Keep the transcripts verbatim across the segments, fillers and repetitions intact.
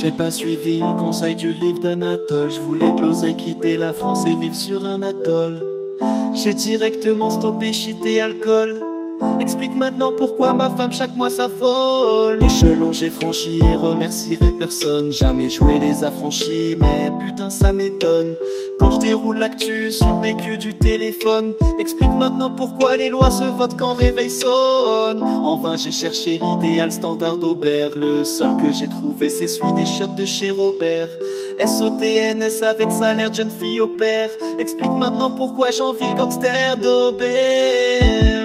J'ai pas suivi le conseil du livre d'Anatole. Je voulais que l'oseille quitter la France et vivre sur un atoll. J'ai directement stoppé shit et alcool. Explique maintenant pourquoi ma femme chaque mois s'affole. L'échelon j'ai franchi et remercierai personne. Jamais joué les affranchis, mais putain ça m'étonne. Quand je déroule l'actu sur mes culs du téléphone. Explique maintenant pourquoi les lois se votent quand réveil sonne. En vain j'ai cherché l'idéal standard d'Aubert. Le seul que j'ai trouvé c'est celui des shots de chez Robert. S O T N S avec salaire de jeune fille au père. Explique maintenant pourquoi j'envie le gangster d'Aubert.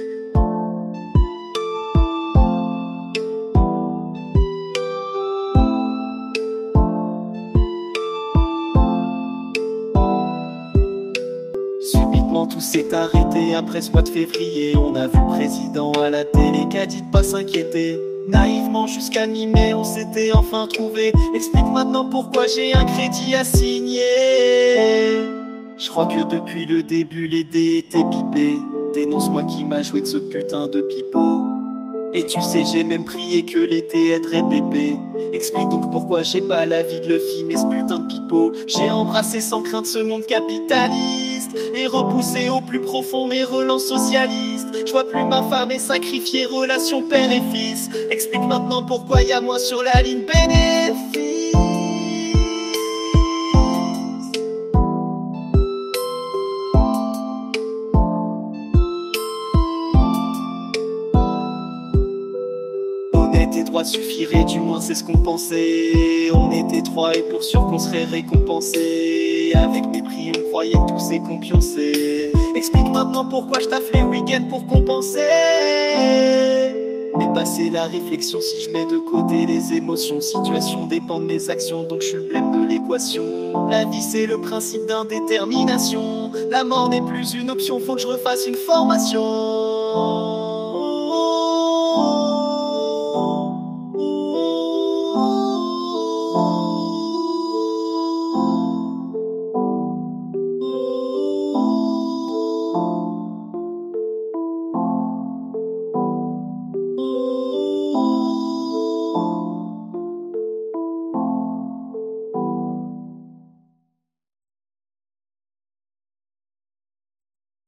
Subitement tout s'est arrêté après ce mois de février. On a vu le président à la télé qui a dit de pas s'inquiéter. Naïvement jusqu'à mi-mai on s'était enfin trouvé. Explique maintenant pourquoi j'ai un crédit à signer. Je crois que depuis le début les dés étaient pipés. Dénonce-moi qui m'a joué de ce putain de pipeau. Et tu sais j'ai même prié que l'été aiderait bébé. Explique donc pourquoi j'ai pas la vie de Luffy mais ce putain de pipeau. J'ai embrassé sans crainte ce monde capitaliste et repoussé au plus profond mes relances socialistes. Je vois plus ma femme et sacrifier relation père et fils. Explique maintenant pourquoi y a moi sur la ligne bénéfice. Honnête et droit suffirait, du moins c'est ce qu'on pensait. On était trois et pour sûr qu'on serait récompensé. Avec mépris on croyait que tout s'est compioncé. Explique maintenant pourquoi je taffe les week-ends pour compenser. Mais passer la réflexion si je mets de côté les émotions. Situation dépend de mes actions donc je suis le blême de l'équation. La vie c'est le principe d'indétermination. La mort n'est plus une option, faut que je refasse une formation.